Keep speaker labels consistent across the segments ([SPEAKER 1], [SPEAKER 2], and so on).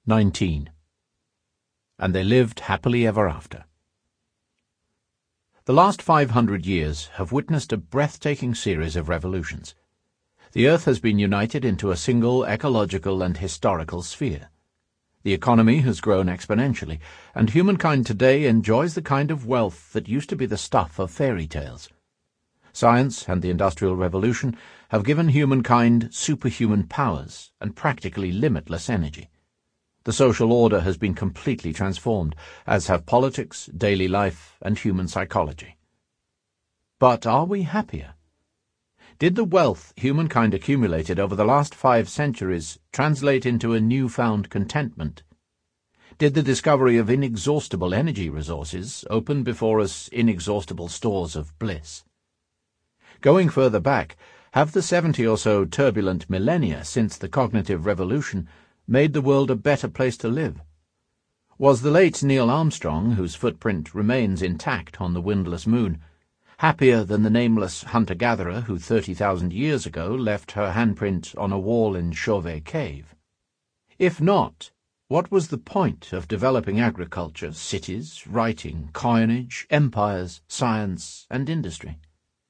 [SPEAKER 1] 19. And they lived happily ever after. The last 500 years have witnessed a breathtaking series of revolutions. The Earth has been united into a single ecological and historical sphere. The economy has grown exponentially, and humankind today enjoys the kind of wealth that used to be the stuff of fairy tales. Science and the Industrial Revolution have given humankind superhuman powers and practically limitless energy. The social order has been completely transformed, as have politics, daily life, and human psychology. But are we happier? Did the wealth humankind accumulated over the last 5 centuries translate into a newfound contentment? Did the discovery of inexhaustible energy resources open before us inexhaustible stores of bliss? Going further back, have the 70 or so turbulent millennia since the cognitive revolution made the world a better place to live? Was the late Neil Armstrong, whose footprint remains intact on the windless moon, happier than the nameless hunter-gatherer who 30,000 years ago left her handprint on a wall in Chauvet Cave? If not, what was the point of developing agriculture, cities, writing, coinage, empires, science, and industry?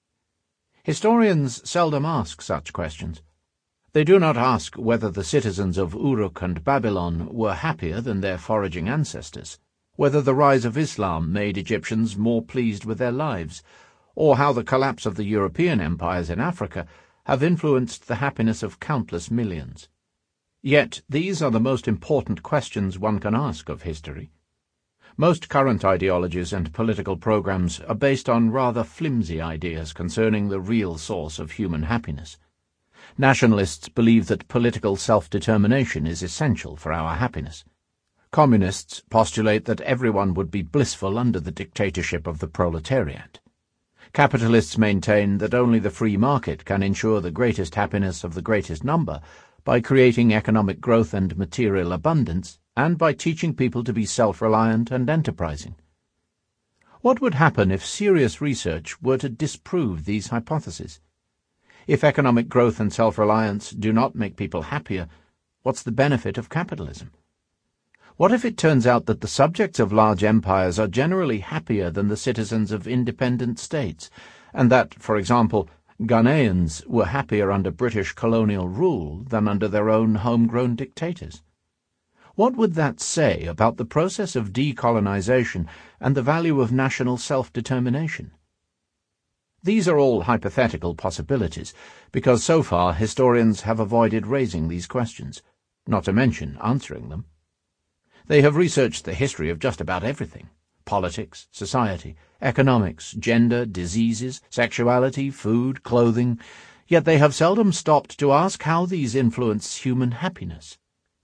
[SPEAKER 1] Historians seldom ask such questions. They do not ask whether the citizens of Uruk and Babylon were happier than their foraging ancestors, whether the rise of Islam made Egyptians more pleased with their lives, or how the collapse of the European empires in Africa have influenced the happiness of countless millions. Yet these are the most important questions one can ask of history. Most current ideologies and political programs are based on rather flimsy ideas concerning the real source of human happiness. Nationalists believe that political self-determination is essential for our happiness. Communists postulate that everyone would be blissful under the dictatorship of the proletariat. Capitalists maintain that only the free market can ensure the greatest happiness of the greatest number by creating economic growth and material abundance, and by teaching people to be self-reliant and enterprising. What would happen if serious research were to disprove these hypotheses? If economic growth and self-reliance do not make people happier, what's the benefit of capitalism? What if it turns out that the subjects of large empires are generally happier than the citizens of independent states, and that, for example, Ghanaians were happier under British colonial rule than under their own homegrown dictators? What would that say about the process of decolonization and the value of national self-determination? These are all hypothetical possibilities, because so far historians have avoided raising these questions, not to mention answering them. They have researched the history of just about everything: politics, society, economics, gender, diseases, sexuality, food, clothing, yet they have seldom stopped to ask how these influence human happiness.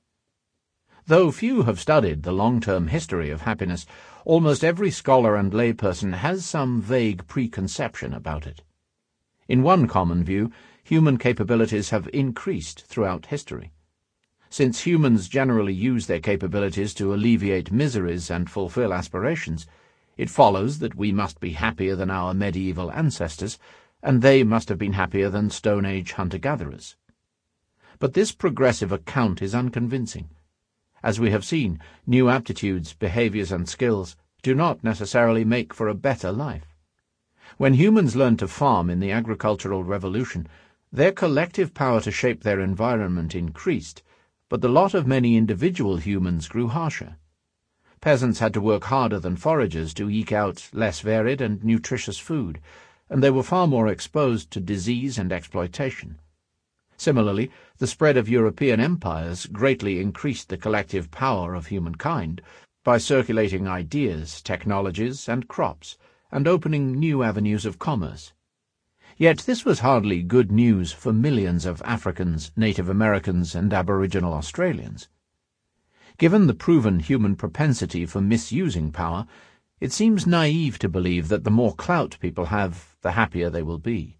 [SPEAKER 1] Though few have studied the long-term history of happiness, almost every scholar and layperson has some vague preconception about it. In one common view, human capabilities have increased throughout history. Since humans generally use their capabilities to alleviate miseries and fulfill aspirations, it follows that we must be happier than our medieval ancestors, and they must have been happier than Stone Age hunter-gatherers. But this progressive account is unconvincing. As we have seen, new aptitudes, behaviors, and skills do not necessarily make for a better life. When humans learned to farm in the agricultural revolution, their collective power to shape their environment increased, but the lot of many individual humans grew harsher. Peasants had to work harder than foragers to eke out less varied and nutritious food, and they were far more exposed to disease and exploitation. Similarly, the spread of European empires greatly increased the collective power of humankind by circulating ideas, technologies, and crops, and opening new avenues of commerce. Yet this was hardly good news for millions of Africans, Native Americans, and Aboriginal Australians. Given the proven human propensity for misusing power, it seems naive to believe that the more clout people have, the happier they will be.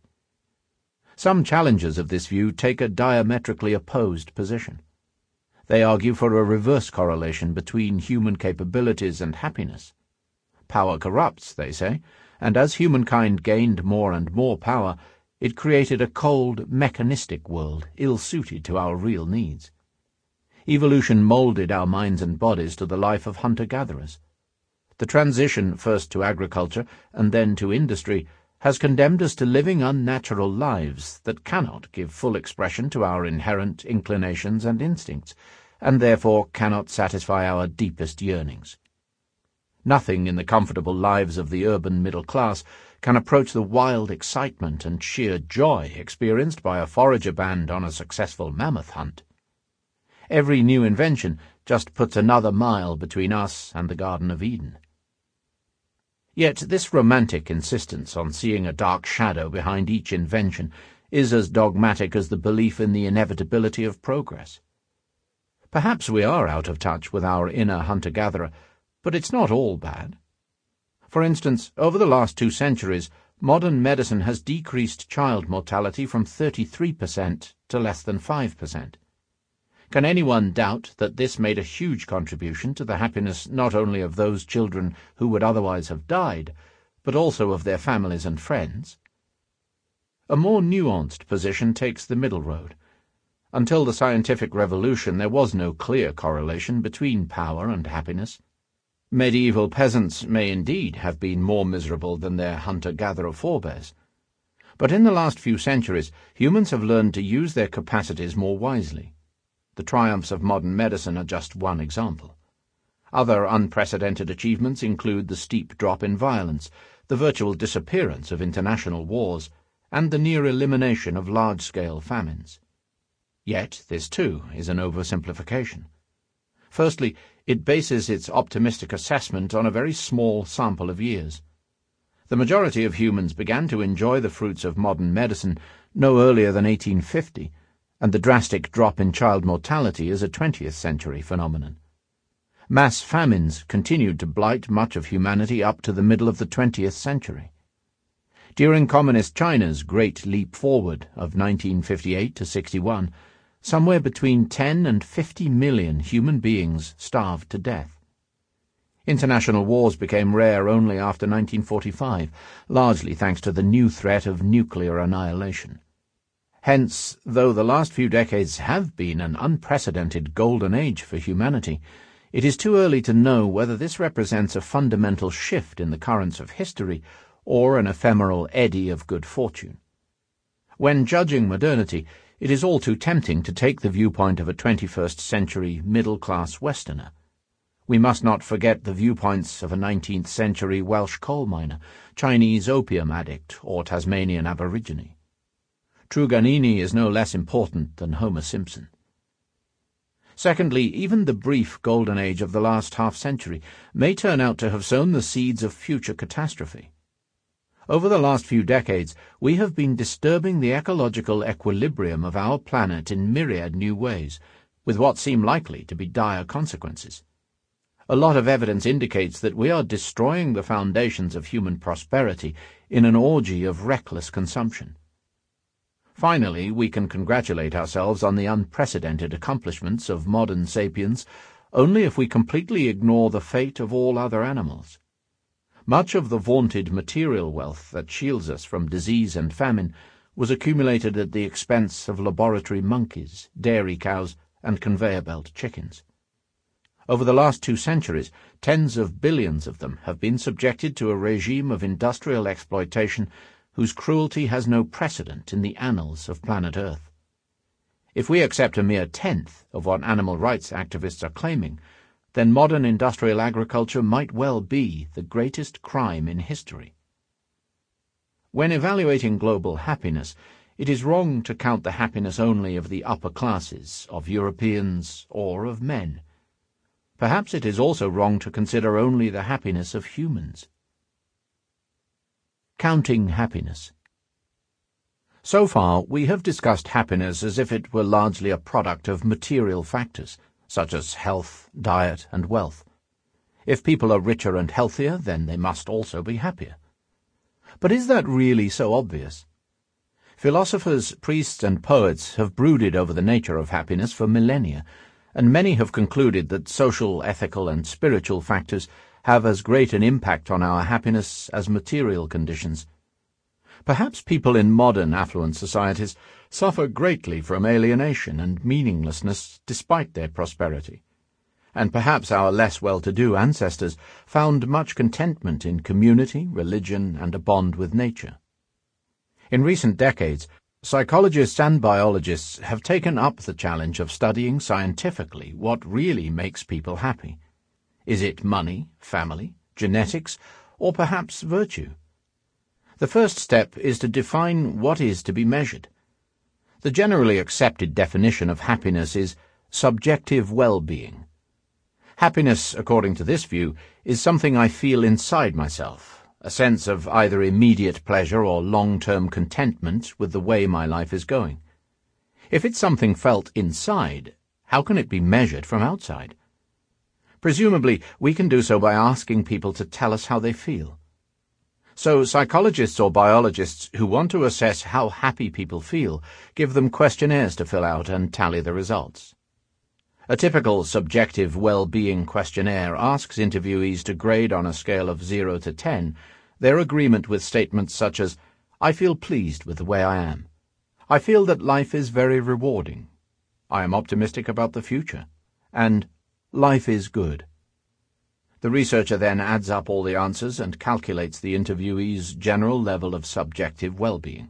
[SPEAKER 1] Some challengers of this view take a diametrically opposed position. They argue for a reverse correlation between human capabilities and happiness. Power corrupts, they say, and as humankind gained more and more power, it created a cold, mechanistic world ill-suited to our real needs. Evolution molded our minds and bodies to the life of hunter-gatherers. The transition first to agriculture and then to industry has condemned us to living unnatural lives that cannot give full expression to our inherent inclinations and instincts, and therefore cannot satisfy our deepest yearnings. Nothing in the comfortable lives of the urban middle class can approach the wild excitement and sheer joy experienced by a forager band on a successful mammoth hunt. Every new invention just puts another mile between us and the Garden of Eden. Yet this romantic insistence on seeing a dark shadow behind each invention is as dogmatic as the belief in the inevitability of progress. Perhaps we are out of touch with our inner hunter-gatherer, but it's not all bad. For instance, over the last 2 centuries, modern medicine has decreased child mortality from 33% to less than 5%. Can anyone doubt that this made a huge contribution to the happiness not only of those children who would otherwise have died, but also of their families and friends? A more nuanced position takes the middle road. Until the scientific revolution, there was no clear correlation between power and happiness. Medieval peasants may indeed have been more miserable than their hunter-gatherer forebears. But in the last few centuries, humans have learned to use their capacities more wisely. The triumphs of modern medicine are just one example. Other unprecedented achievements include the steep drop in violence, the virtual disappearance of international wars, and the near elimination of large-scale famines. Yet this, too, is an oversimplification. Firstly, it bases its optimistic assessment on a very small sample of years. The majority of humans began to enjoy the fruits of modern medicine no earlier than 1850, and the drastic drop in child mortality is a 20th century phenomenon. Mass famines continued to blight much of humanity up to the middle of the 20th century. During Communist China's Great Leap Forward of 1958 to 61, somewhere between 10 and 50 million human beings starved to death. International wars became rare only after 1945, largely thanks to the new threat of nuclear annihilation. Hence, though the last few decades have been an unprecedented golden age for humanity, it is too early to know whether this represents a fundamental shift in the currents of history or an ephemeral eddy of good fortune. When judging modernity, it is all too tempting to take the viewpoint of a 21st century middle-class Westerner. We must not forget the viewpoints of a 19th century Welsh coal miner, Chinese opium addict, or Tasmanian Aborigine. Truganini is no less important than Homer Simpson. Secondly, even the brief golden age of the last half-century may turn out to have sown the seeds of future catastrophe. Over the last few decades, we have been disturbing the ecological equilibrium of our planet in myriad new ways, with what seem likely to be dire consequences. A lot of evidence indicates that we are destroying the foundations of human prosperity in an orgy of reckless consumption. Finally, we can congratulate ourselves on the unprecedented accomplishments of modern sapiens only if we completely ignore the fate of all other animals. Much of the vaunted material wealth that shields us from disease and famine was accumulated at the expense of laboratory monkeys, dairy cows, and conveyor-belt chickens. Over the last 2 centuries, tens of billions of them have been subjected to a regime of industrial exploitation whose cruelty has no precedent in the annals of planet Earth. If we accept a mere tenth of what animal rights activists are claiming, then modern industrial agriculture might well be the greatest crime in history. When evaluating global happiness, it is wrong to count the happiness only of the upper classes, of Europeans, or of men. Perhaps it is also wrong to consider only the happiness of humans. Counting happiness. So far, we have discussed happiness as if it were largely a product of material factors, such as health, diet, and wealth. If people are richer and healthier, then they must also be happier. But is that really so obvious? Philosophers, priests, and poets have brooded over the nature of happiness for millennia, and many have concluded that social, ethical, and spiritual factors have as great an impact on our happiness as material conditions. Perhaps people in modern affluent societies suffer greatly from alienation and meaninglessness despite their prosperity. And perhaps our less well-to-do ancestors found much contentment in community, religion, and a bond with nature. In recent decades, psychologists and biologists have taken up the challenge of studying scientifically what really makes people happy. Is it money, family, genetics, or perhaps virtue? The first step is to define what is to be measured. The generally accepted definition of happiness is subjective well-being. Happiness, according to this view, is something I feel inside myself, a sense of either immediate pleasure or long-term contentment with the way my life is going. If it's something felt inside, how can it be measured from outside? Presumably, we can do so by asking people to tell us how they feel. So psychologists or biologists who want to assess how happy people feel give them questionnaires to fill out and tally the results. A typical subjective well-being questionnaire asks interviewees to grade on a scale of 0 to 10 their agreement with statements such as, "I feel pleased with the way I am. I feel that life is very rewarding. I am optimistic about the future." And "Life is good." The researcher then adds up all the answers and calculates the interviewee's general level of subjective well-being.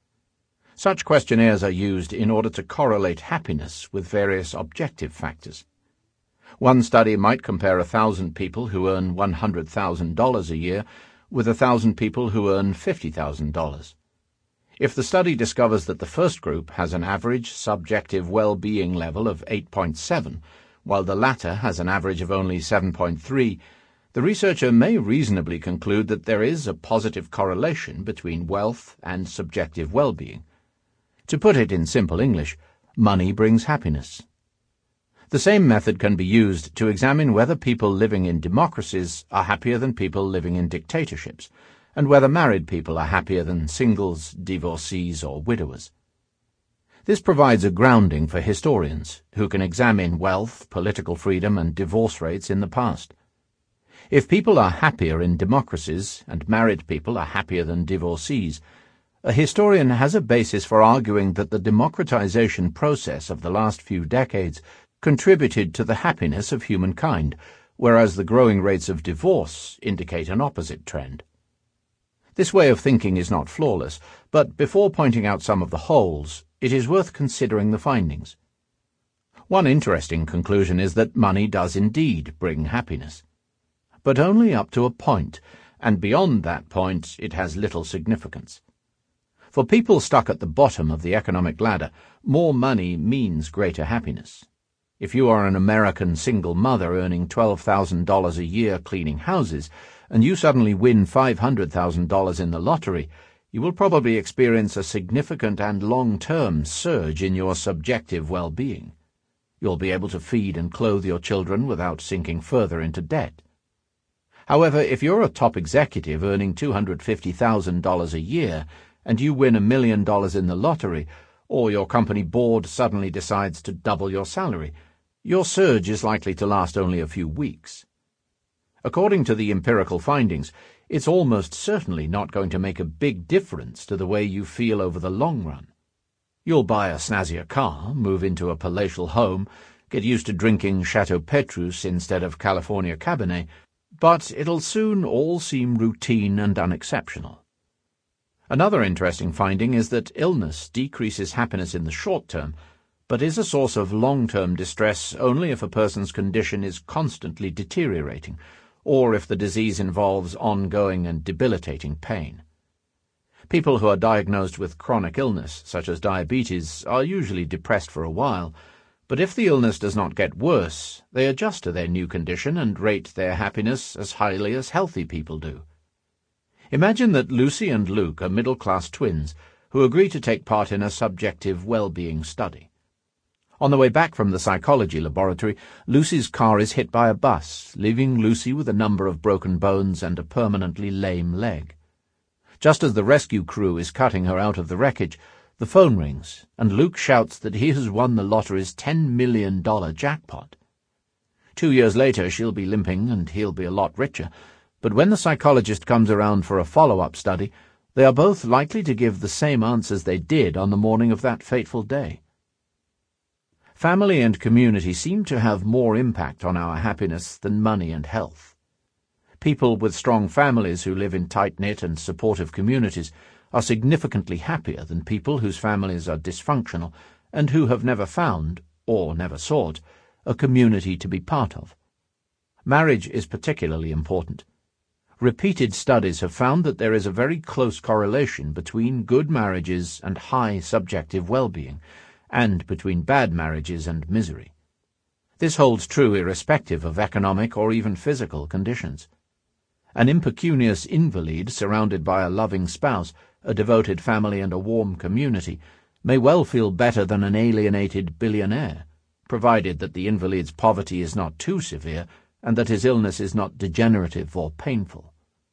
[SPEAKER 1] Such questionnaires are used in order to correlate happiness with various objective factors. One study might compare 1,000 people who earn $100,000 a year with 1,000 people who earn $50,000. If the study discovers that the first group has an average subjective well-being level of 8.7, while the latter has an average of only 7.3, the researcher may reasonably conclude that there is a positive correlation between wealth and subjective well-being. To put it in simple English, money brings happiness. The same method can be used to examine whether people living in democracies are happier than people living in dictatorships, and whether married people are happier than singles, divorcees, or widowers. This provides a grounding for historians who can examine wealth, political freedom, and divorce rates in the past. If people are happier in democracies and married people are happier than divorcees, a historian has a basis for arguing that the democratization process of the last few decades contributed to the happiness of humankind, whereas the growing rates of divorce indicate an opposite trend. This way of thinking is not flawless, but before pointing out some of the holes, it is worth considering the findings. One interesting conclusion is that money does indeed bring happiness. But only up to a point, and beyond that point it has little significance. For people stuck at the bottom of the economic ladder, more money means greater happiness. If you are an American single mother earning $12,000 a year cleaning houses, and you suddenly win $500,000 in the lottery, you will probably experience a significant and long-term surge in your subjective well-being. You'll be able to feed and clothe your children without sinking further into debt. However, if you're a top executive earning $250,000 a year, and you win $1 million in the lottery, or your company board suddenly decides to double your salary, your surge is likely to last only a few weeks. According to the empirical findings, it's almost certainly not going to make a big difference to the way you feel over the long run. You'll buy a snazzier car, move into a palatial home, get used to drinking Chateau Petrus instead of California Cabernet, but it'll soon all seem routine and unexceptional. Another interesting finding is that illness decreases happiness in the short term, but is a source of long-term distress only if a person's condition is constantly deteriorating, or if the disease involves ongoing and debilitating pain. People who are diagnosed with chronic illness, such as diabetes, are usually depressed for a while, but if the illness does not get worse, they adjust to their new condition and rate their happiness as highly as healthy people do. Imagine that Lucy and Luke are middle-class twins who agree to take part in a subjective well-being study. On the way back from the psychology laboratory, Lucy's car is hit by a bus, leaving Lucy with a number of broken bones and a permanently lame leg. Just as the rescue crew is cutting her out of the wreckage, the phone rings, and Luke shouts that he has won the lottery's $10 million jackpot. 2 years later, she'll be limping and he'll be a lot richer, but when the psychologist comes around for a follow-up study, they are both likely to give the same answers they did on the morning of that fateful day. Family and community seem to have more impact on our happiness than money and health. People with strong families who live in tight-knit and supportive communities are significantly happier than people whose families are dysfunctional and who have never found, or never sought, a community to be part of. Marriage is particularly important. Repeated studies have found that there is a very close correlation between good marriages and high subjective well-being, and between bad marriages and misery. This holds true irrespective of economic or even physical conditions. An impecunious invalid surrounded by a loving spouse, a devoted family and a warm community may well feel better than an alienated billionaire, provided that the invalid's poverty is not too severe and that his illness is not degenerative or painful.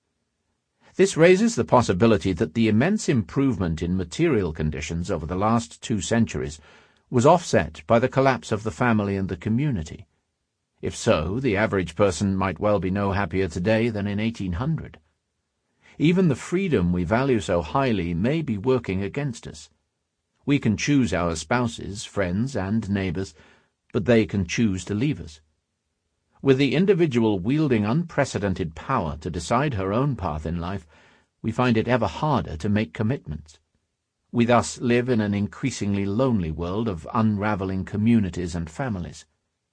[SPEAKER 1] This raises the possibility that the immense improvement in material conditions over the last 2 centuries was offset by the collapse of the family and the community. If so, the average person might well be no happier today than in 1800. Even the freedom we value so highly may be working against us. We can choose our spouses, friends, and neighbors, but they can choose to leave us. With the individual wielding unprecedented power to decide her own path in life, we find it ever harder to make commitments. We thus live in an increasingly lonely world of unraveling communities and families.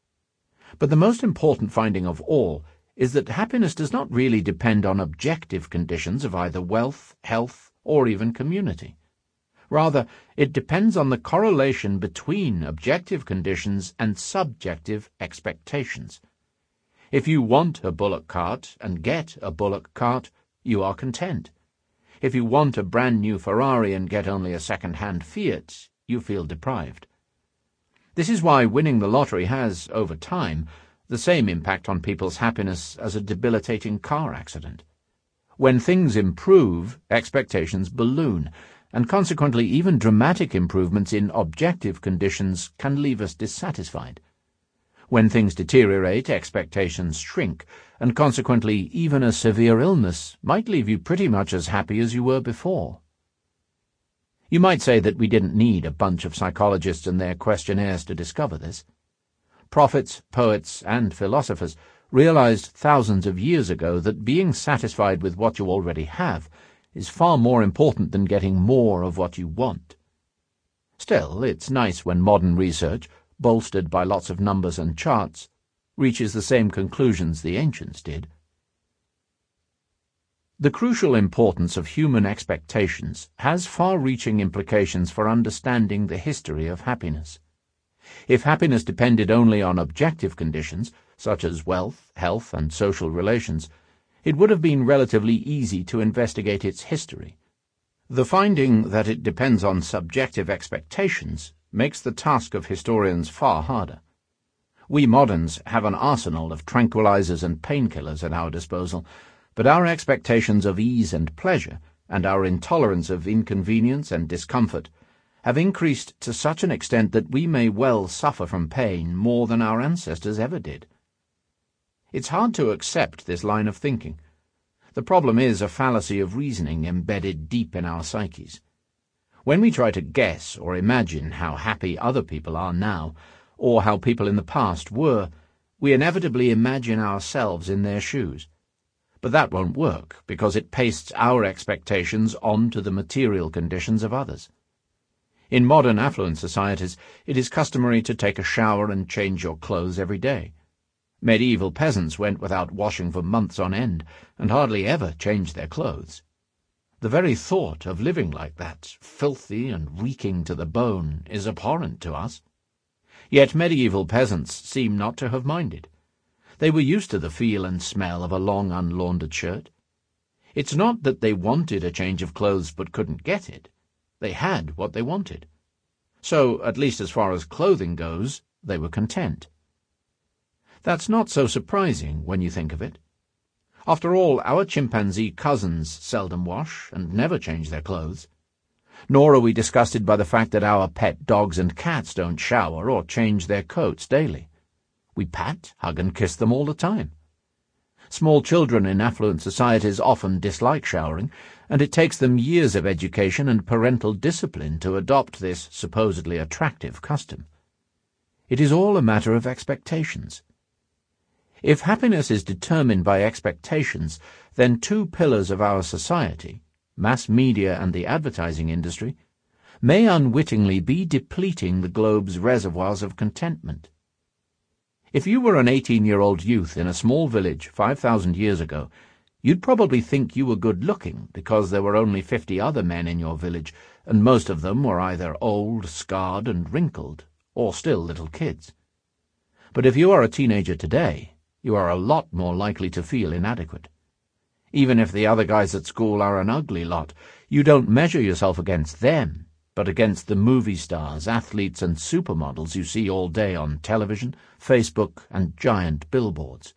[SPEAKER 1] But the most important finding of all is that happiness does not really depend on objective conditions of either wealth, health, or even community. Rather, it depends on the correlation between objective conditions and subjective expectations. If you want a bullock cart and get a bullock cart, you are content. If you want a brand-new Ferrari and get only a second-hand Fiat, you feel deprived. This is why winning the lottery has, over time, the same impact on people's happiness as a debilitating car accident. When things improve, expectations balloon, and consequently even dramatic improvements in objective conditions can leave us dissatisfied. When things deteriorate, expectations shrink, and consequently even a severe illness might leave you pretty much as happy as you were before. You might say that we didn't need a bunch of psychologists and their questionnaires to discover this. Prophets, poets, and philosophers realized thousands of years ago that being satisfied with what you already have is far more important than getting more of what you want. Still, it's nice when modern research, bolstered by lots of numbers and charts, reaches the same conclusions the ancients did. The crucial importance of human expectations has far-reaching implications for understanding the history of happiness. If happiness depended only on objective conditions, such as wealth, health, and social relations, it would have been relatively easy to investigate its history. The finding that it depends on subjective expectations makes the task of historians far harder. We moderns have an arsenal of tranquilizers and painkillers at our disposal, but our expectations of ease and pleasure, and our intolerance of inconvenience and discomfort, have increased to such an extent that we may well suffer from pain more than our ancestors ever did. It's hard to accept this line of thinking. The problem is a fallacy of reasoning embedded deep in our psyches. When we try to guess or imagine how happy other people are now, or how people in the past were, we inevitably imagine ourselves in their shoes. But that won't work, because it pastes our expectations onto the material conditions of others. In modern affluent societies, it is customary to take a shower and change your clothes every day. Medieval peasants went without washing for months on end, and hardly ever changed their clothes. The very thought of living like that, filthy and reeking to the bone, is abhorrent to us. Yet medieval peasants seem not to have minded. They were used to the feel and smell of a long unlaundered shirt. It's not that they wanted a change of clothes but couldn't get it. They had what they wanted. So, at least as far as clothing goes, they were content. That's not so surprising when you think of it. After all, our chimpanzee cousins seldom wash and never change their clothes. Nor are we disgusted by the fact that our pet dogs and cats don't shower or change their coats daily. We pat, hug, and kiss them all the time. Small children in affluent societies often dislike showering, and it takes them years of education and parental discipline to adopt this supposedly attractive custom. It is all a matter of expectations. If happiness is determined by expectations, then two pillars of our society, mass media and the advertising industry, may unwittingly be depleting the globe's reservoirs of contentment. If you were an 18-year-old youth in a small village 5,000 years ago, you'd probably think you were good-looking because there were only 50 other men in your village, and most of them were either old, scarred, and wrinkled, or still little kids. But if you are a teenager today, you are a lot more likely to feel inadequate. Even if the other guys at school are an ugly lot, you don't measure yourself against them, but against the movie stars, athletes, and supermodels you see all day on television, Facebook, and giant billboards.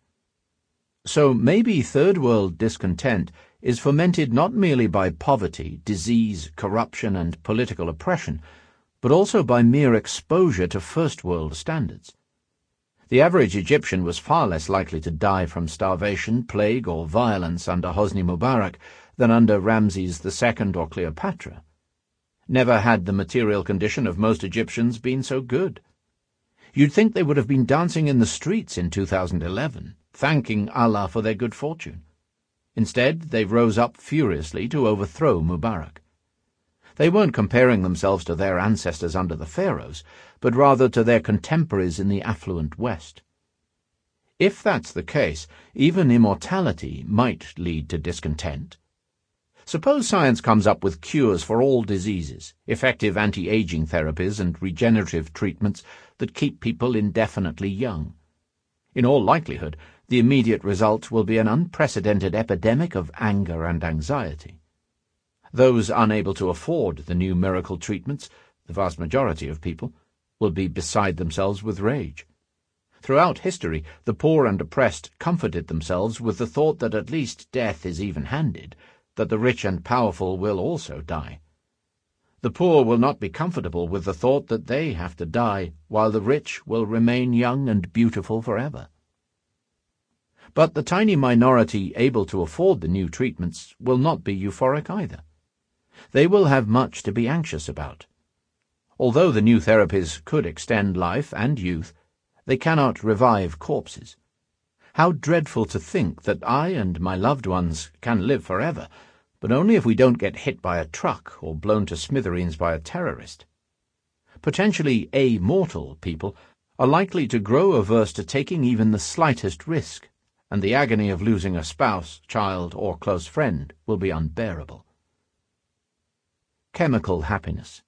[SPEAKER 1] So maybe third-world discontent is fomented not merely by poverty, disease, corruption, and political oppression, but also by mere exposure to first-world standards. The average Egyptian was far less likely to die from starvation, plague, or violence under Hosni Mubarak than under Ramses II or Cleopatra. Never had the material condition of most Egyptians been so good. You'd think they would have been dancing in the streets in 2011, thanking Allah for their good fortune. Instead, they rose up furiously to overthrow Mubarak. They weren't comparing themselves to their ancestors under the pharaohs, but rather to their contemporaries in the affluent West. If that's the case, even immortality might lead to discontent. Suppose science comes up with cures for all diseases, effective anti-aging therapies and regenerative treatments that keep people indefinitely young. In all likelihood, the immediate result will be an unprecedented epidemic of anger and anxiety. Those unable to afford the new miracle treatments, the vast majority of people, will be beside themselves with rage. Throughout history, the poor and oppressed comforted themselves with the thought that at least death is even-handed, that the rich and powerful will also die. The poor will not be comfortable with the thought that they have to die, while the rich will remain young and beautiful forever. But the tiny minority able to afford the new treatments will not be euphoric either. They will have much to be anxious about. Although the new therapies could extend life and youth, they cannot revive corpses. How dreadful to think that I and my loved ones can live forever, but only if we don't get hit by a truck or blown to smithereens by a terrorist. Potentially amortal people are likely to grow averse to taking even the slightest risk, and the agony of losing a spouse, child, or close friend will be unbearable. Chemical happiness.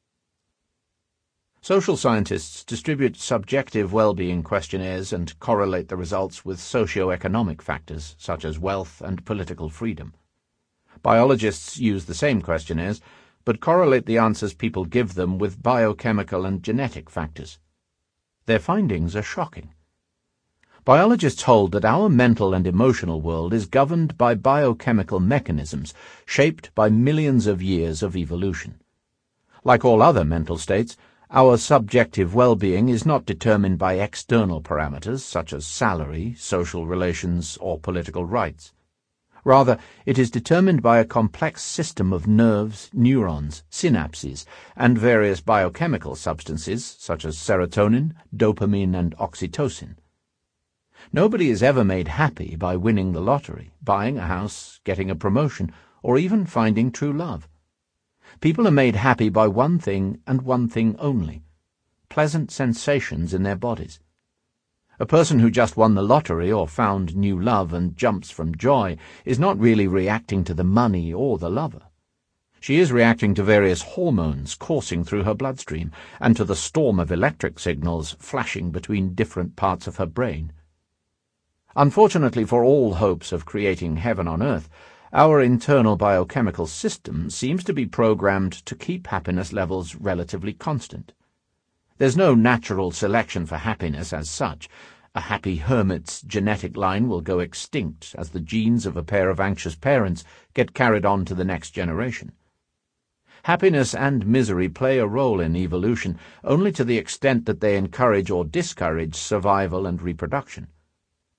[SPEAKER 1] Social scientists distribute subjective well-being questionnaires and correlate the results with socio-economic factors such as wealth and political freedom. Biologists use the same questionnaires, but correlate the answers people give them with biochemical and genetic factors. Their findings are shocking. Biologists hold that our mental and emotional world is governed by biochemical mechanisms shaped by millions of years of evolution. Like all other mental states, our subjective well-being is not determined by external parameters such as salary, social relations, or political rights. Rather, it is determined by a complex system of nerves, neurons, synapses, and various biochemical substances such as serotonin, dopamine, and oxytocin. Nobody is ever made happy by winning the lottery, buying a house, getting a promotion, or even finding true love. People are made happy by one thing and one thing only: pleasant sensations in their bodies. A person who just won the lottery or found new love and jumps from joy is not really reacting to the money or the lover. She is reacting to various hormones coursing through her bloodstream and to the storm of electric signals flashing between different parts of her brain. Unfortunately for all hopes of creating heaven on earth, our internal biochemical system seems to be programmed to keep happiness levels relatively constant. There's no natural selection for happiness as such. A happy hermit's genetic line will go extinct as the genes of a pair of anxious parents get carried on to the next generation. Happiness and misery play a role in evolution only to the extent that they encourage or discourage survival and reproduction.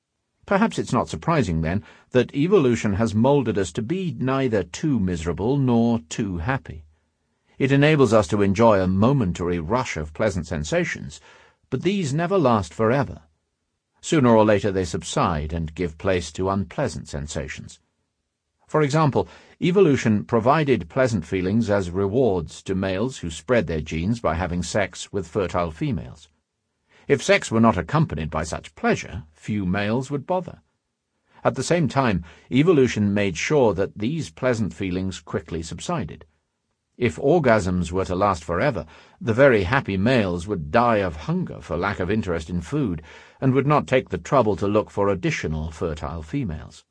[SPEAKER 1] Perhaps it's not surprising, then, that evolution has molded us to be neither too miserable nor too happy. It enables us to enjoy a momentary rush of pleasant sensations, but these never last forever. Sooner or later they subside and give place to unpleasant sensations. For example, evolution provided pleasant feelings as rewards to males who spread their genes by having sex with fertile females. If sex were not accompanied by such pleasure, few males would bother. At the same time, evolution made sure that these pleasant feelings quickly subsided. If orgasms were to last forever, the very happy males would die of hunger for lack of interest in food, and would not take the trouble to look for additional fertile females.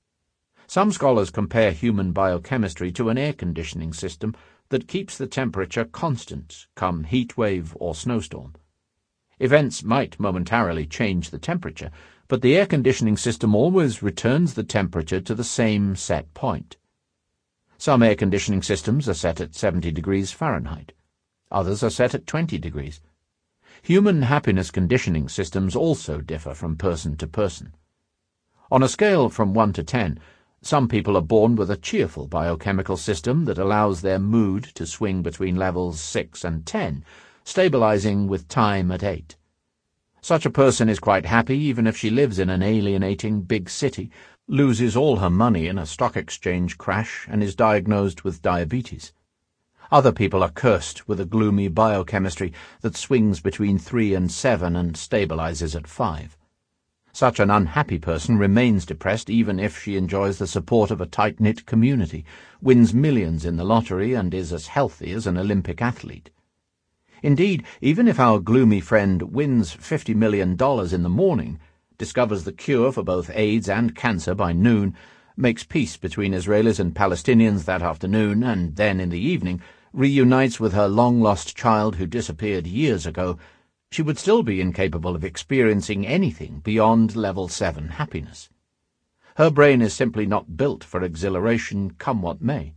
[SPEAKER 1] Some scholars compare human biochemistry to an air conditioning system that keeps the temperature constant, come heat wave or snowstorm. Events might momentarily change the temperature, but the air conditioning system always returns the temperature to the same set point. Some air conditioning systems are set at 70 degrees Fahrenheit. Others are set at 20 degrees. Human happiness conditioning systems also differ from person to person. On a scale from 1 to 10, some people are born with a cheerful biochemical system that allows their mood to swing between levels 6 and 10, stabilizing with time at 8. Such a person is quite happy even if she lives in an alienating big city, loses all her money in a stock exchange crash, and is diagnosed with diabetes. Other people are cursed with a gloomy biochemistry that swings between 3 and 7 and stabilizes at 5. Such an unhappy person remains depressed even if she enjoys the support of a tight-knit community, wins millions in the lottery, and is as healthy as an Olympic athlete. Indeed, even if our gloomy friend wins $50 million in the morning, discovers the cure for both AIDS and cancer by noon, makes peace between Israelis and Palestinians that afternoon, and then in the evening reunites with her long-lost child who disappeared years ago, she would still be incapable of experiencing anything beyond level 7 happiness. Her brain is simply not built for exhilaration, come what may.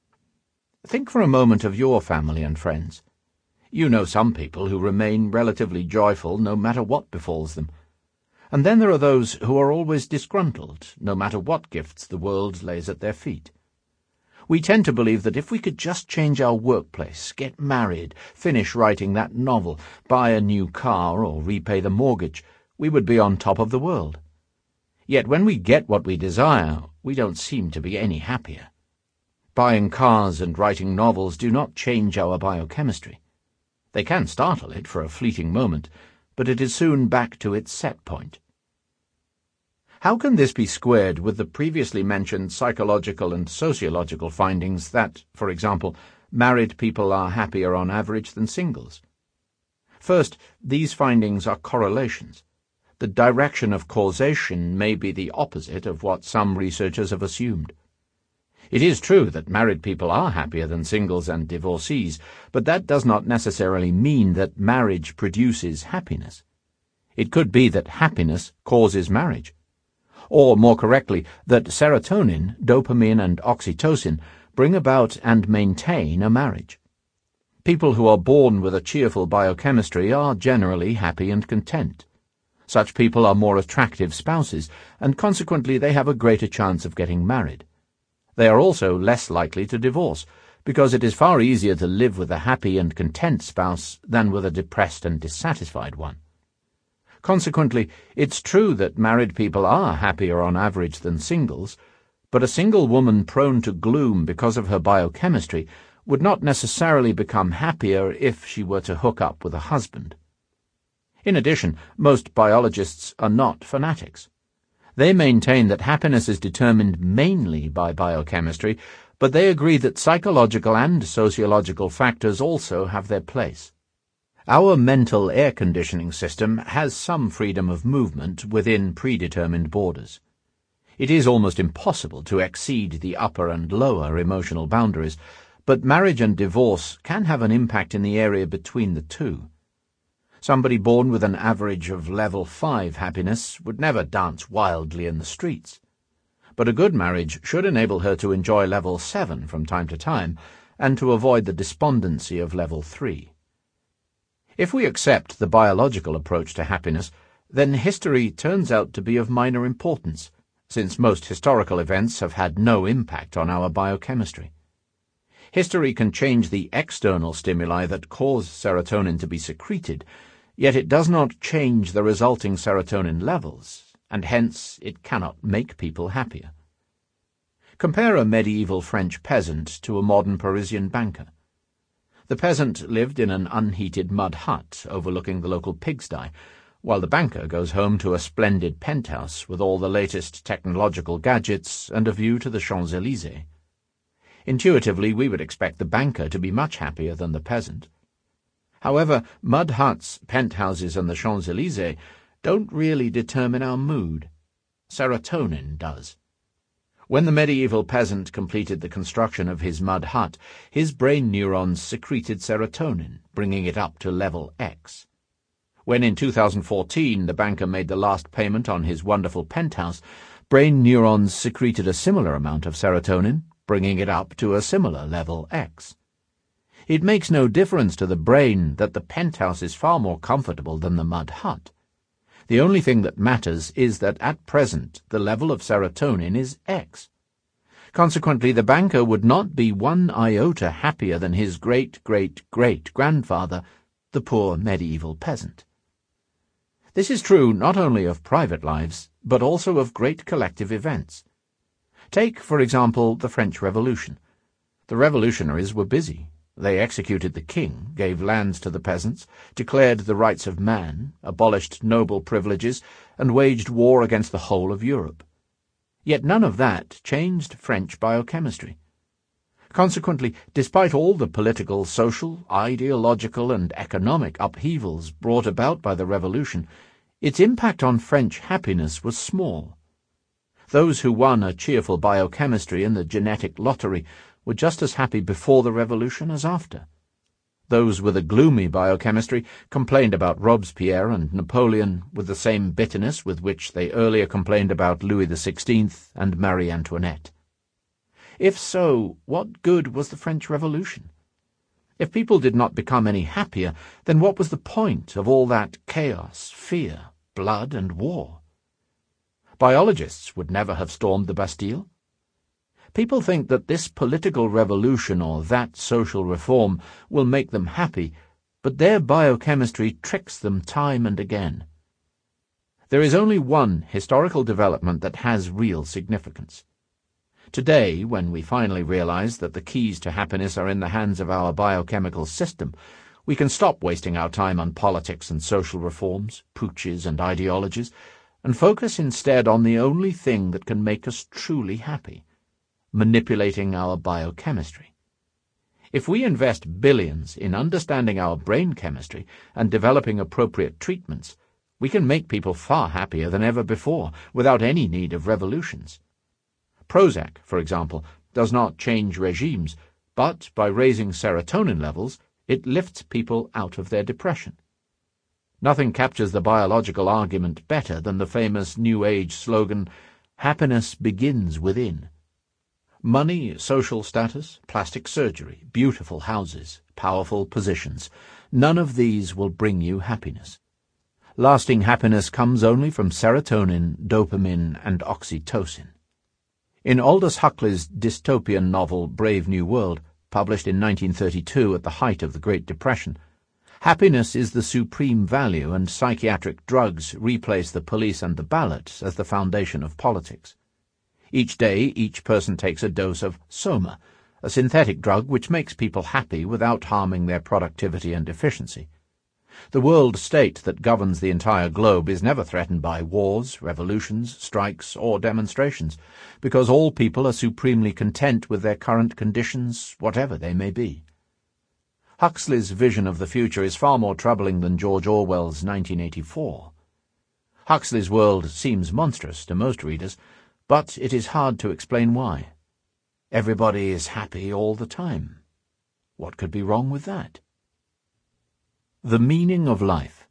[SPEAKER 1] Think for a moment of your family and friends. You know some people who remain relatively joyful no matter what befalls them. And then there are those who are always disgruntled, no matter what gifts the world lays at their feet. We tend to believe that if we could just change our workplace, get married, finish writing that novel, buy a new car, or repay the mortgage, we would be on top of the world. Yet when we get what we desire, we don't seem to be any happier. Buying cars and writing novels do not change our biochemistry. They can startle it for a fleeting moment, but it is soon back to its set point. How can this be squared with the previously mentioned psychological and sociological findings that, for example, married people are happier on average than singles? First, these findings are correlations. The direction of causation may be the opposite of what some researchers have assumed. It is true that married people are happier than singles and divorcees, but that does not necessarily mean that marriage produces happiness. It could be that happiness causes marriage. Or, more correctly, that serotonin, dopamine, and oxytocin bring about and maintain a marriage. People who are born with a cheerful biochemistry are generally happy and content. Such people are more attractive spouses, and consequently they have a greater chance of getting married. They are also less likely to divorce, because it is far easier to live with a happy and content spouse than with a depressed and dissatisfied one. Consequently, it's true that married people are happier on average than singles, but a single woman prone to gloom because of her biochemistry would not necessarily become happier if she were to hook up with a husband. In addition, most biologists are not fanatics. They maintain that happiness is determined mainly by biochemistry, but they agree that psychological and sociological factors also have their place. Our mental air conditioning system has some freedom of movement within predetermined borders. It is almost impossible to exceed the upper and lower emotional boundaries, but marriage and divorce can have an impact in the area between the two. Somebody born with an average of level 5 happiness would never dance wildly in the streets. But a good marriage should enable her to enjoy level 7 from time to time, and to avoid the despondency of level 3. If we accept the biological approach to happiness, then history turns out to be of minor importance, since most historical events have had no impact on our biochemistry. History can change the external stimuli that cause serotonin to be secreted, yet it does not change the resulting serotonin levels, and hence it cannot make people happier. Compare a medieval French peasant to a modern Parisian banker. The peasant lived in an unheated mud hut overlooking the local pigsty, while the banker goes home to a splendid penthouse with all the latest technological gadgets and a view to the Champs-Élysées. Intuitively, we would expect the banker to be much happier than the peasant. However, mud huts, penthouses, and the Champs-Élysées don't really determine our mood. Serotonin does. When the medieval peasant completed the construction of his mud hut, his brain neurons secreted serotonin, bringing it up to level X. When in 2014 the banker made the last payment on his wonderful penthouse, brain neurons secreted a similar amount of serotonin, bringing it up to a similar level X. It makes no difference to the brain that the penthouse is far more comfortable than the mud hut. The only thing that matters is that at present the level of serotonin is X. Consequently, the banker would not be one iota happier than his great-great-great-grandfather, the poor medieval peasant. This is true not only of private lives, but also of great collective events. Take, for example, the French Revolution. The revolutionaries were busy. They executed the king, gave lands to the peasants, declared the rights of man, abolished noble privileges, and waged war against the whole of Europe. Yet none of that changed French biochemistry. Consequently, despite all the political, social, ideological, and economic upheavals brought about by the revolution, its impact on French happiness was small. Those who won a cheerful biochemistry in the genetic lottery were just as happy before the revolution as after. Those with a gloomy biochemistry complained about Robespierre and Napoleon with the same bitterness with which they earlier complained about Louis XVI and Marie Antoinette. If so, what good was the French Revolution? If people did not become any happier, then what was the point of all that chaos, fear, blood, and war? Biologists would never have stormed the Bastille. People think that this political revolution or that social reform will make them happy, but their biochemistry tricks them time and again. There is only one historical development that has real significance. Today, when we finally realize that the keys to happiness are in the hands of our biochemical system, we can stop wasting our time on politics and social reforms, pooches and ideologies, and focus instead on the only thing that can make us truly happy: manipulating our biochemistry. If we invest billions in understanding our brain chemistry and developing appropriate treatments, we can make people far happier than ever before, without any need of revolutions. Prozac, for example, does not change regimes, but by raising serotonin levels, it lifts people out of their depression. Nothing captures the biological argument better than the famous New Age slogan, "Happiness begins within." Money, social status, plastic surgery, beautiful houses, powerful positions, none of these will bring you happiness. Lasting happiness comes only from serotonin, dopamine, and oxytocin. In Aldous Huxley's dystopian novel Brave New World, published in 1932 at the height of the Great Depression, happiness is the supreme value, and psychiatric drugs replace the police and the ballot as the foundation of politics. Each day, each person takes a dose of Soma, a synthetic drug which makes people happy without harming their productivity and efficiency. The world state that governs the entire globe is never threatened by wars, revolutions, strikes, or demonstrations, because all people are supremely content with their current conditions, whatever they may be. Huxley's vision of the future is far more troubling than George Orwell's 1984. Huxley's world seems monstrous to most readers, but it is hard to explain why. Everybody is happy all the time. What could be wrong with that? The meaning of life.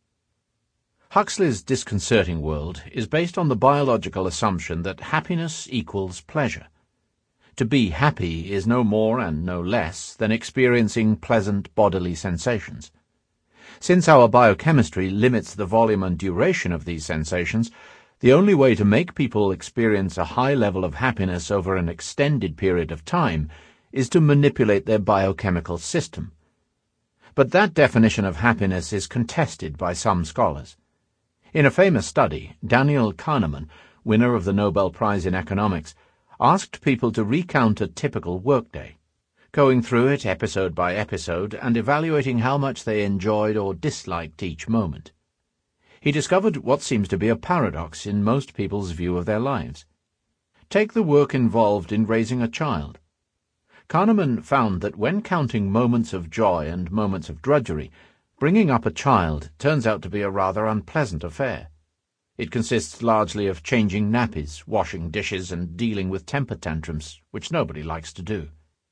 [SPEAKER 1] Huxley's disconcerting world is based on the biological assumption that happiness equals pleasure. To be happy is no more and no less than experiencing pleasant bodily sensations. Since our biochemistry limits the volume and duration of these sensations, the only way to make people experience a high level of happiness over an extended period of time is to manipulate their biochemical system. But that definition of happiness is contested by some scholars. In a famous study, Daniel Kahneman, winner of the Nobel Prize in Economics, asked people to recount a typical workday, going through it episode by episode and evaluating how much they enjoyed or disliked each moment. He discovered what seems to be a paradox in most people's view of their lives. Take the work involved in raising a child. Kahneman found that when counting moments of joy and moments of drudgery, bringing up a child turns out to be a rather unpleasant affair. It consists largely of changing nappies, washing dishes, and dealing with temper tantrums, which nobody likes to do.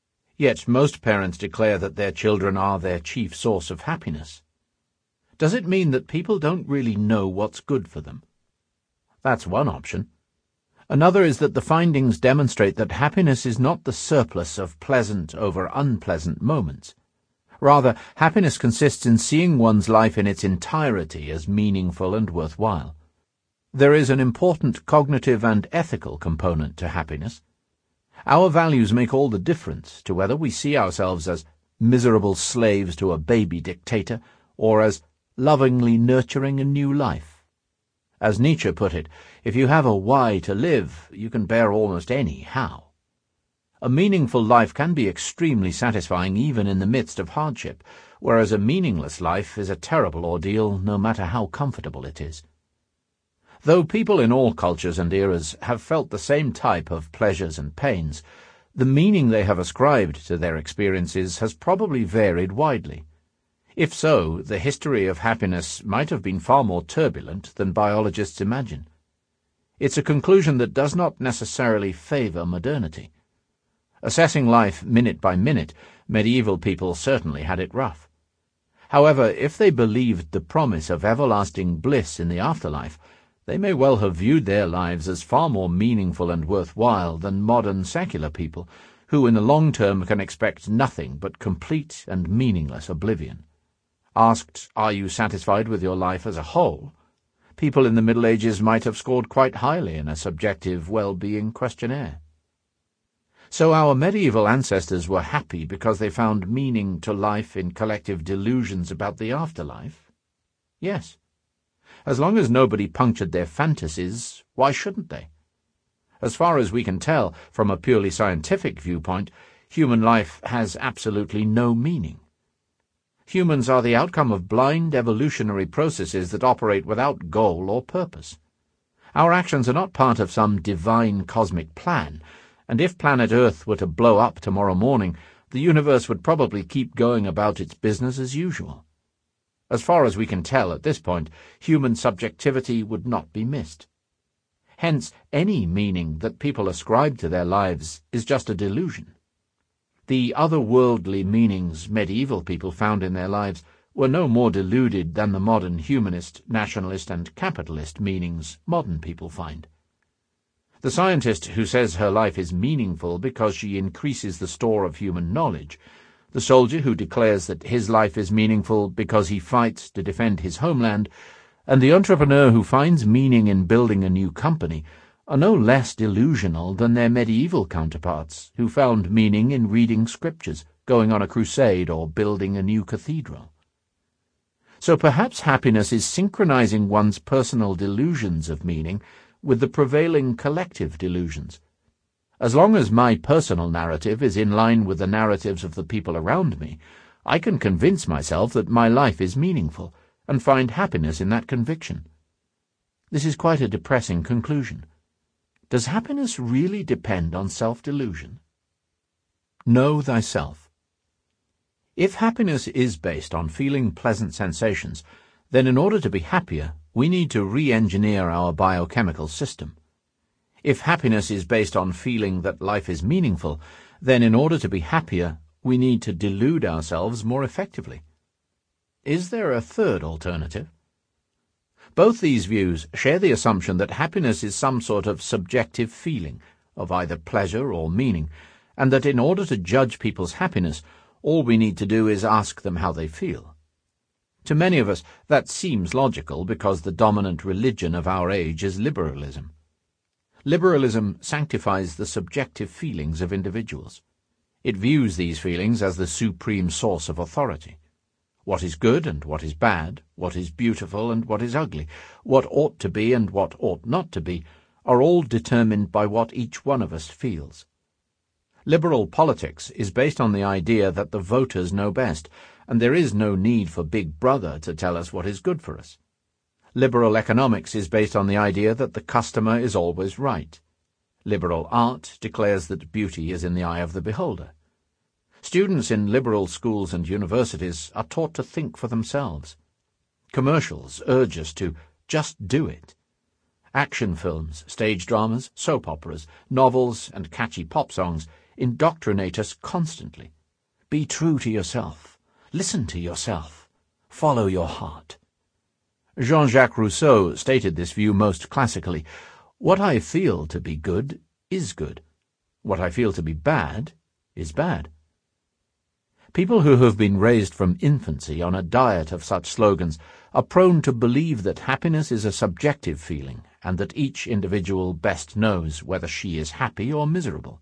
[SPEAKER 1] Yet most parents declare that their children are their chief source of happiness. Does it mean that people don't really know what's good for them? That's one option. Another is that the findings demonstrate that happiness is not the surplus of pleasant over unpleasant moments. Rather, happiness consists in seeing one's life in its entirety as meaningful and worthwhile. There is an important cognitive and ethical component to happiness. Our values make all the difference to whether we see ourselves as miserable slaves to a baby dictator or as lovingly nurturing a new life. As Nietzsche put it, if you have a why to live, you can bear almost any how. A meaningful life can be extremely satisfying even in the midst of hardship, whereas a meaningless life is a terrible ordeal no matter how comfortable it is. Though people in all cultures and eras have felt the same type of pleasures and pains, the meaning they have ascribed to their experiences has probably varied widely. If so, the history of happiness might have been far more turbulent than biologists imagine. It's a conclusion that does not necessarily favor modernity. Assessing life minute by minute, medieval people certainly had it rough. However, if they believed the promise of everlasting bliss in the afterlife, they may well have viewed their lives as far more meaningful and worthwhile than modern secular people, who in the long term can expect nothing but complete and meaningless oblivion. Asked, "Are you satisfied with your life as a whole?" people in the Middle Ages might have scored quite highly in a subjective well-being questionnaire. So our medieval ancestors were happy because they found meaning to life in collective delusions about the afterlife? Yes. As long as nobody punctured their fantasies, why shouldn't they? As far as we can tell, from a purely scientific viewpoint, human life has absolutely no meaning. Humans are the outcome of blind evolutionary processes that operate without goal or purpose. Our actions are not part of some divine cosmic plan, and if planet Earth were to blow up tomorrow morning, the universe would probably keep going about its business as usual. As far as we can tell at this point, human subjectivity would not be missed. Hence, any meaning that people ascribe to their lives is just a delusion. The otherworldly meanings medieval people found in their lives were no more deluded than the modern humanist, nationalist, and capitalist meanings modern people find. The scientist who says her life is meaningful because she increases the store of human knowledge, the soldier who declares that his life is meaningful because he fights to defend his homeland, and the entrepreneur who finds meaning in building a new company are no less delusional than their medieval counterparts who found meaning in reading scriptures, going on a crusade, or building a new cathedral. So perhaps happiness is synchronizing one's personal delusions of meaning with the prevailing collective delusions. As long as my personal narrative is in line with the narratives of the people around me, I can convince myself that my life is meaningful, and find happiness in that conviction. This is quite a depressing conclusion. Does happiness really depend on self-delusion? Know thyself. If happiness is based on feeling pleasant sensations, then in order to be happier, we need to re-engineer our biochemical system. If happiness is based on feeling that life is meaningful, then in order to be happier, we need to delude ourselves more effectively. Is there a third alternative? Both these views share the assumption that happiness is some sort of subjective feeling of either pleasure or meaning, and that in order to judge people's happiness, all we need to do is ask them how they feel. To many of us, that seems logical because the dominant religion of our age is liberalism. Liberalism sanctifies the subjective feelings of individuals. It views these feelings as the supreme source of authority. What is good and what is bad, what is beautiful and what is ugly, what ought to be and what ought not to be, are all determined by what each one of us feels. Liberal politics is based on the idea that the voters know best, and there is no need for Big Brother to tell us what is good for us. Liberal economics is based on the idea that the customer is always right. Liberal art declares that beauty is in the eye of the beholder. Students in liberal schools and universities are taught to think for themselves. Commercials urge us to just do it. Action films, stage dramas, soap operas, novels, and catchy pop songs indoctrinate us constantly. Be true to yourself. Listen to yourself. Follow your heart. Jean-Jacques Rousseau stated this view most classically. What I feel to be good is good. What I feel to be bad is bad. People who have been raised from infancy on a diet of such slogans are prone to believe that happiness is a subjective feeling and that each individual best knows whether she is happy or miserable.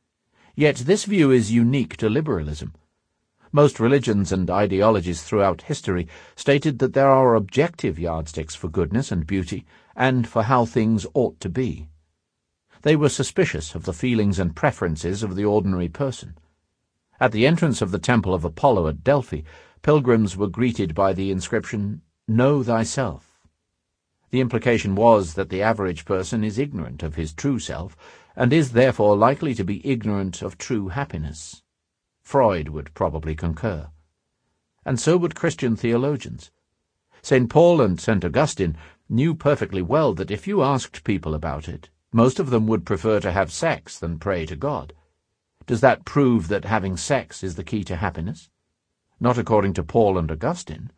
[SPEAKER 1] Yet this view is unique to liberalism. Most religions and ideologies throughout history stated that there are objective yardsticks for goodness and beauty and for how things ought to be. They were suspicious of the feelings and preferences of the ordinary person. At the entrance of the Temple of Apollo at Delphi, pilgrims were greeted by the inscription, "Know thyself." The implication was that the average person is ignorant of his true self, and is therefore likely to be ignorant of true happiness. Freud would probably concur. And so would Christian theologians. St. Paul and St. Augustine knew perfectly well that if you asked people about it, most of them would prefer to have sex than pray to God. Does that prove that having sex is the key to happiness? Not according to Paul and Augustine.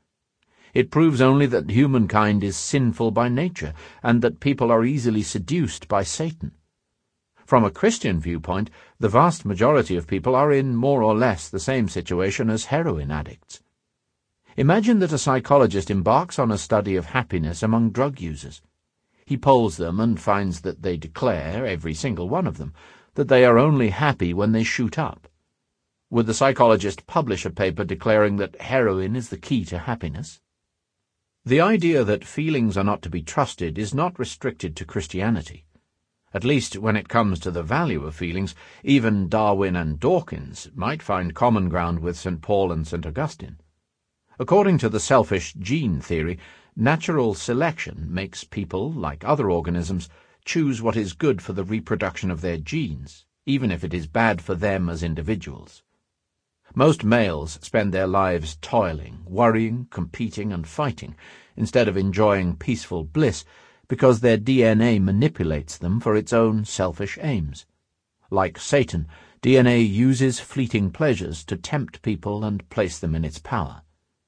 [SPEAKER 1] It proves only that humankind is sinful by nature, and that people are easily seduced by Satan. From a Christian viewpoint, the vast majority of people are in more or less the same situation as heroin addicts. Imagine that a psychologist embarks on a study of happiness among drug users. He polls them and finds that they declare, every single one of them, that they are only happy when they shoot up. Would the psychologist publish a paper declaring that heroin is the key to happiness? The idea that feelings are not to be trusted is not restricted to Christianity. At least when it comes to the value of feelings, even Darwin and Dawkins might find common ground with St. Paul and St. Augustine. According to the selfish gene theory, natural selection makes people, like other organisms, choose what is good for the reproduction of their genes, even if it is bad for them as individuals. Most males spend their lives toiling, worrying, competing, and fighting, instead of enjoying peaceful bliss, because their DNA manipulates them for its own selfish aims. Like Satan, DNA uses fleeting pleasures to tempt people and place them in its power.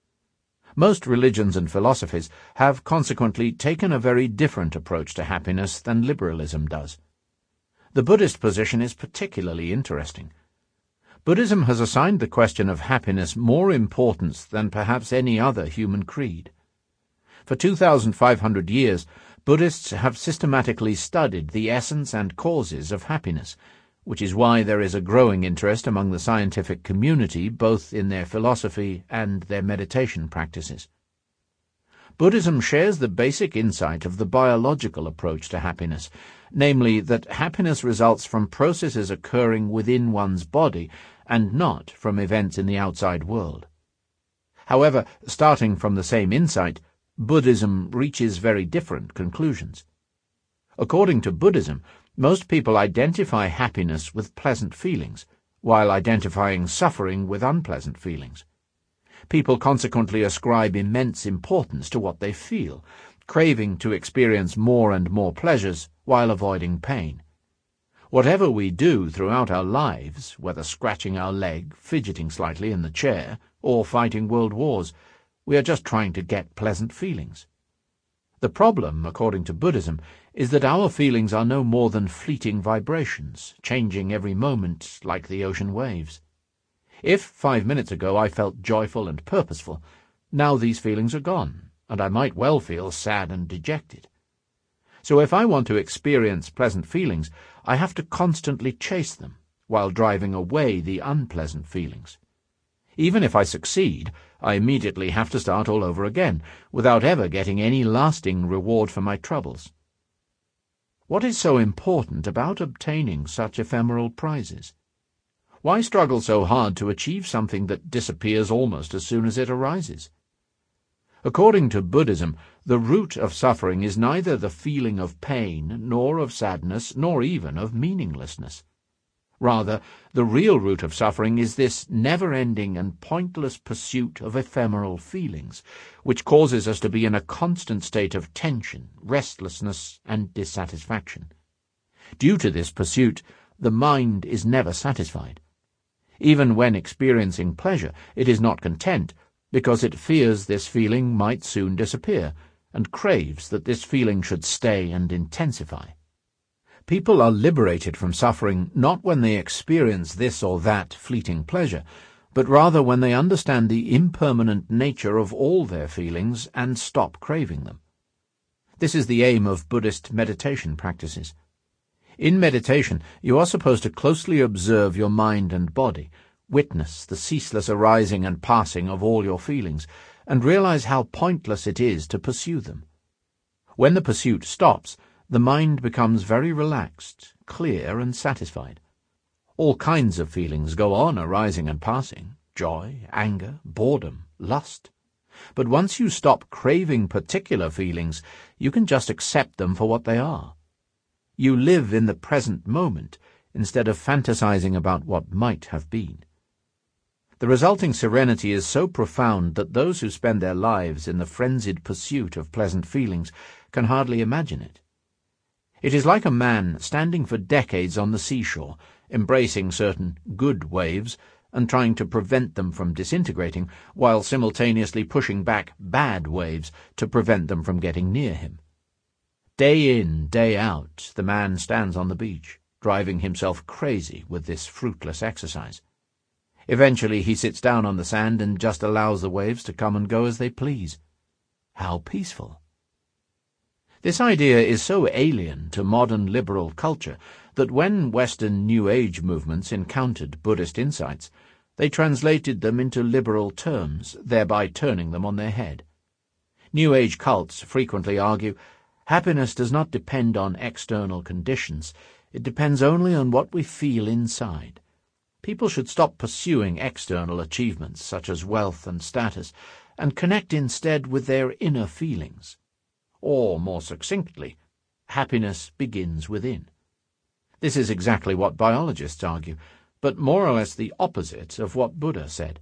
[SPEAKER 1] Most religions and philosophies have consequently taken a very different approach to happiness than liberalism does. The Buddhist position is particularly interesting. Buddhism has assigned the question of happiness more importance than perhaps any other human creed. For 2,500 years, Buddhists have systematically studied the essence and causes of happiness, which is why there is a growing interest among the scientific community both in their philosophy and their meditation practices. Buddhism shares the basic insight of the biological approach to happiness, namely that happiness results from processes occurring within one's body and not from events in the outside world. However, starting from the same insight, Buddhism reaches very different conclusions. According to Buddhism, most people identify happiness with pleasant feelings, while identifying suffering with unpleasant feelings. People consequently ascribe immense importance to what they feel, craving to experience more and more pleasures while avoiding pain. Whatever we do throughout our lives, whether scratching our leg, fidgeting slightly in the chair, or fighting world wars, we are just trying to get pleasant feelings. The problem, according to Buddhism, is that our feelings are no more than fleeting vibrations, changing every moment like the ocean waves. If 5 minutes ago I felt joyful and purposeful, Now these feelings are gone, and I might well feel sad and dejected. So if I want to experience pleasant feelings, I have to constantly chase them, while driving away the unpleasant feelings. Even if I succeed, I immediately have to start all over again, without ever getting any lasting reward for my troubles. What is so important about obtaining such ephemeral prizes? Why struggle so hard to achieve something that disappears almost as soon as it arises? According to Buddhism, the root of suffering is neither the feeling of pain, nor of sadness, nor even of meaninglessness. Rather, the real root of suffering is this never-ending and pointless pursuit of ephemeral feelings, which causes us to be in a constant state of tension, restlessness, and dissatisfaction. Due to this pursuit, the mind is never satisfied. Even when experiencing pleasure, it is not content, because it fears this feeling might soon disappear, and craves that this feeling should stay and intensify. People are liberated from suffering not when they experience this or that fleeting pleasure, but rather when they understand the impermanent nature of all their feelings and stop craving them. This is the aim of Buddhist meditation practices. In meditation, you are supposed to closely observe your mind and body, witness the ceaseless arising and passing of all your feelings, and realize how pointless it is to pursue them. When the pursuit stops, the mind becomes very relaxed, clear, and satisfied. All kinds of feelings go on arising and passing: joy, anger, boredom, lust. But once you stop craving particular feelings, you can just accept them for what they are. You live in the present moment instead of fantasizing about what might have been. The resulting serenity is so profound that those who spend their lives in the frenzied pursuit of pleasant feelings can hardly imagine it. It is like a man standing for decades on the seashore, embracing certain good waves and trying to prevent them from disintegrating, while simultaneously pushing back bad waves to prevent them from getting near him. Day in, day out, the man stands on the beach, driving himself crazy with this fruitless exercise. Eventually he sits down on the sand and just allows the waves to come and go as they please. How peaceful! This idea is so alien to modern liberal culture that when Western New Age movements encountered Buddhist insights, they translated them into liberal terms, thereby turning them on their head. New Age cults frequently argue, happiness does not depend on external conditions, it depends only on what we feel inside. People should stop pursuing external achievements such as wealth and status, and connect instead with their inner feelings. Or, more succinctly, happiness begins within. This is exactly what biologists argue, but more or less the opposite of what Buddha said.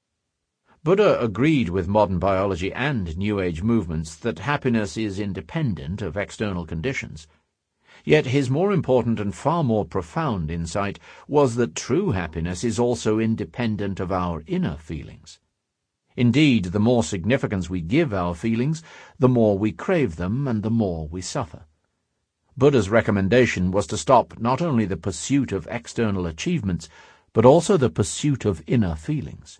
[SPEAKER 1] Buddha agreed with modern biology and New Age movements that happiness is independent of external conditions. Yet his more important and far more profound insight was that true happiness is also independent of our inner feelings. Indeed, the more significance we give our feelings, the more we crave them and the more we suffer. Buddha's recommendation was to stop not only the pursuit of external achievements, but also the pursuit of inner feelings.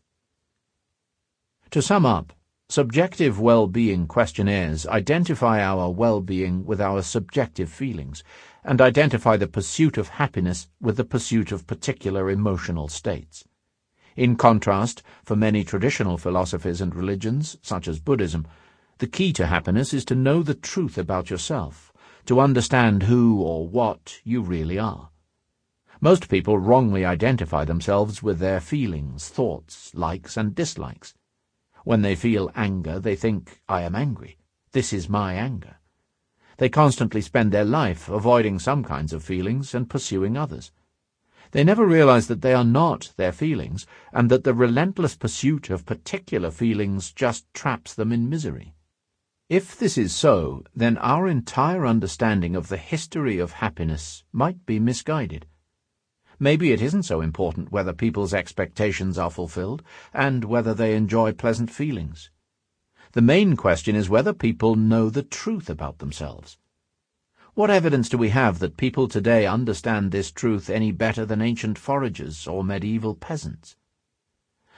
[SPEAKER 1] To sum up, subjective well-being questionnaires identify our well-being with our subjective feelings, and identify the pursuit of happiness with the pursuit of particular emotional states. In contrast, for many traditional philosophies and religions, such as Buddhism, the key to happiness is to know the truth about yourself, to understand who or what you really are. Most people wrongly identify themselves with their feelings, thoughts, likes and dislikes. When they feel anger, they think, I am angry. This is my anger. They constantly spend their life avoiding some kinds of feelings and pursuing others. They never realize that they are not their feelings, and that the relentless pursuit of particular feelings just traps them in misery. If this is so, then our entire understanding of the history of happiness might be misguided. Maybe it isn't so important whether people's expectations are fulfilled, and whether they enjoy pleasant feelings. The main question is whether people know the truth about themselves. What evidence do we have that people today understand this truth any better than ancient foragers or medieval peasants?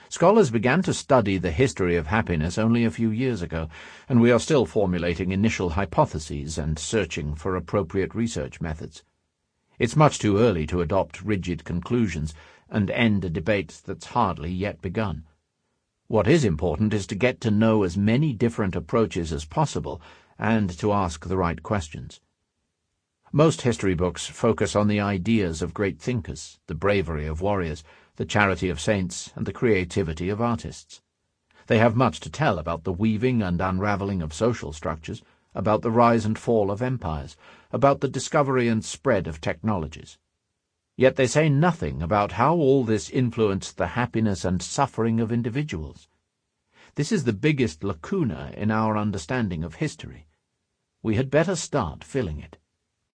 [SPEAKER 1] Scholars began to study the history of happiness only a few years ago, and we are still formulating initial hypotheses and searching for appropriate research methods. It's much too early to adopt rigid conclusions and end a debate that's hardly yet begun. What is important is to get to know as many different approaches as possible and to ask the right questions. Most history books focus on the ideas of great thinkers, the bravery of warriors, the charity of saints, and the creativity of artists. They have much to tell about the weaving and unraveling of social structures, about the rise and fall of empires, about the discovery and spread of technologies. Yet they say nothing about how all this influenced the happiness and suffering of individuals. This is the biggest lacuna in our understanding of history. We had better start filling it.